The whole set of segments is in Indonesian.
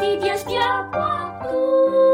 mengerti dia setiap waktu.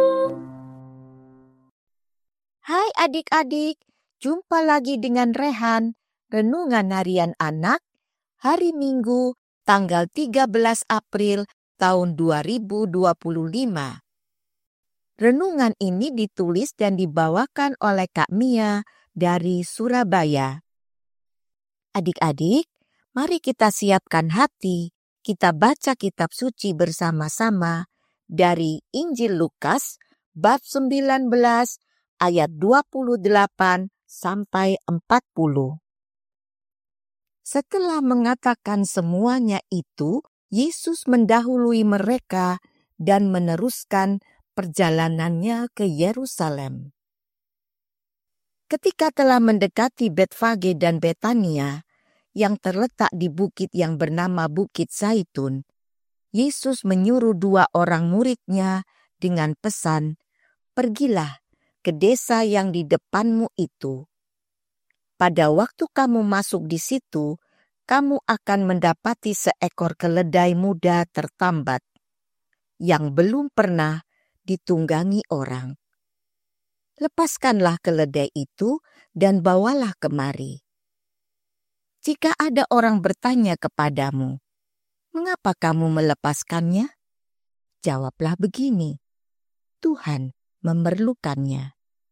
Hai adik-adik, jumpa lagi dengan Rehan, Renungan Harian Anak, hari Minggu, tanggal 13 April tahun 2025. Renungan ini ditulis dan dibawakan oleh Kak Mia dari Surabaya. Adik-adik, mari kita siapkan hati, kita baca kitab suci bersama-sama dari Injil Lukas, bab 19, ayat 28 sampai 40. Setelah mengatakan semuanya itu, Yesus mendahului mereka dan meneruskan perjalanannya ke Yerusalem. Ketika telah mendekati Betfage dan Betania, yang terletak di bukit yang bernama Bukit Zaitun, Yesus menyuruh 2 orang murid-Nya dengan pesan, "Pergilah ke desa yang di depanmu itu. Pada waktu kamu masuk di situ, kamu akan mendapati seekor keledai muda tertambat, yang belum pernah ditunggangi orang. Lepaskanlah keledai itu dan bawalah kemari. Jika ada orang bertanya kepadamu, 'Mengapa kamu melepaskannya?' Jawablah begini, 'Tuhan memerlukannya.'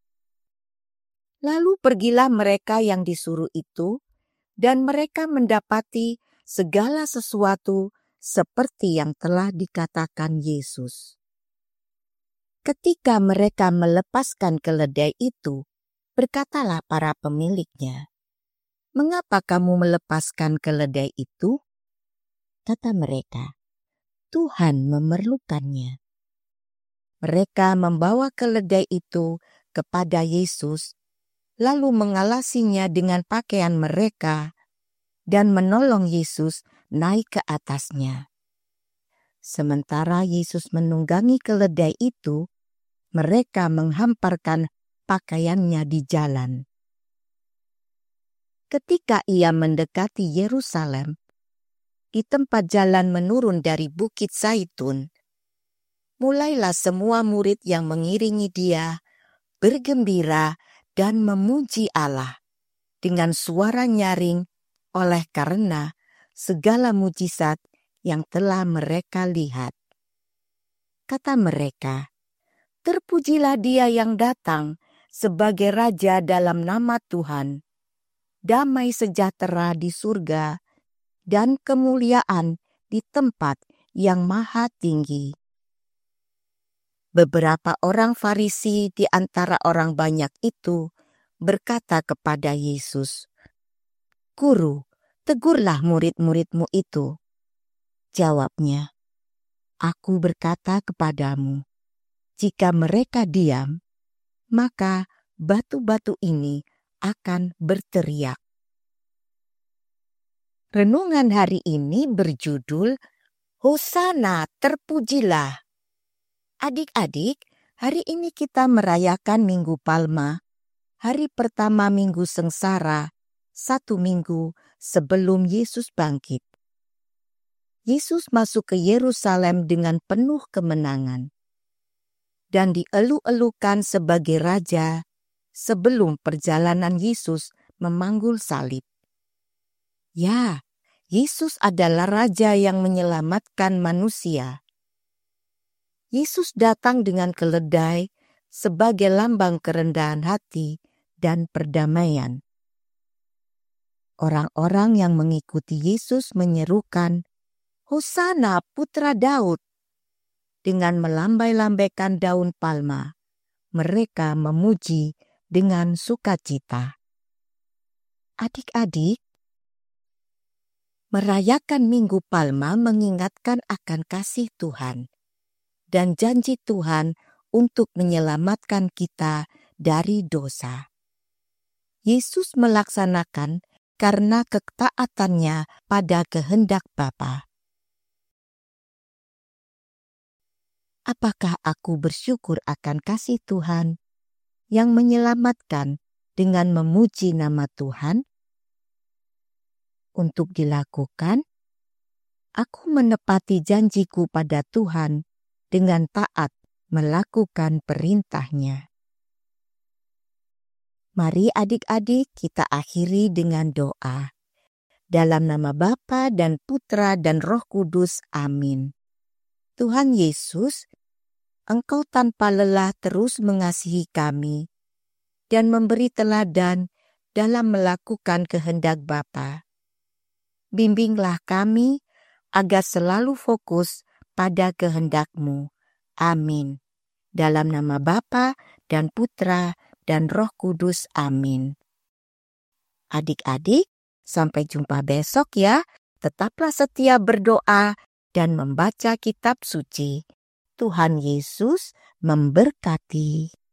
Lalu pergilah mereka yang disuruh itu, dan mereka mendapati segala sesuatu seperti yang telah dikatakan Yesus. Ketika mereka melepaskan keledai itu, berkatalah para pemiliknya, 'Mengapa kamu melepaskan keledai itu?' Kata mereka, 'Tuhan memerlukannya.' Mereka membawa keledai itu kepada Yesus, lalu mengalasinya dengan pakaian mereka dan menolong Yesus naik ke atasnya. Sementara Yesus menunggangi keledai itu, mereka menghamparkan pakaiannya di jalan. Ketika ia mendekati Yerusalem, di tempat jalan menurun dari Bukit Zaitun, mulailah semua murid yang mengiringi dia bergembira dan memuji Allah dengan suara nyaring oleh karena segala mujizat yang telah mereka lihat. Kata mereka, "Terpujilah Dia yang datang sebagai Raja dalam nama Tuhan. Damai sejahtera di surga dan kemuliaan di tempat yang maha tinggi." Beberapa orang Farisi di antara orang banyak itu berkata kepada Yesus, "Guru, tegurlah murid-murid-Mu itu." Jawabnya, "Aku berkata kepadamu, jika mereka diam, maka batu-batu ini akan berteriak." Renungan hari ini berjudul, Hosana, terpujilah. Adik-adik, hari ini kita merayakan Minggu Palma, hari pertama Minggu Sengsara, 1 minggu sebelum Yesus bangkit. Yesus masuk ke Yerusalem dengan penuh kemenangan dan dielu-elukan sebagai raja sebelum perjalanan Yesus memanggul salib. Ya, Yesus adalah raja yang menyelamatkan manusia. Yesus datang dengan keledai sebagai lambang kerendahan hati dan perdamaian. Orang-orang yang mengikuti Yesus menyerukan, "Hosana Putra Daud." Dengan melambai-lambaikan daun palma, mereka memuji dengan sukacita. Adik-adik, merayakan Minggu Palma mengingatkan akan kasih Tuhan dan janji Tuhan untuk menyelamatkan kita dari dosa. Yesus melaksanakan karena ketaatannya pada kehendak Bapa. Apakah aku bersyukur akan kasih Tuhan yang menyelamatkan dengan memuji nama Tuhan? Untuk dilakukan, aku menepati janjiku pada Tuhan dengan taat melakukan perintah-Nya. Mari adik-adik kita akhiri dengan doa. Dalam nama Bapa dan Putra dan Roh Kudus. Amin. Tuhan Yesus, Engkau tanpa lelah terus mengasihi kami dan memberi teladan dalam melakukan kehendak Bapa. Bimbinglah kami agar selalu fokus pada kehendak-Mu. Amin. Dalam nama Bapa dan Putra dan Roh Kudus. Amin. Adik-adik, sampai jumpa besok ya. Tetaplah setia berdoa dan membaca kitab suci. Tuhan Yesus memberkati.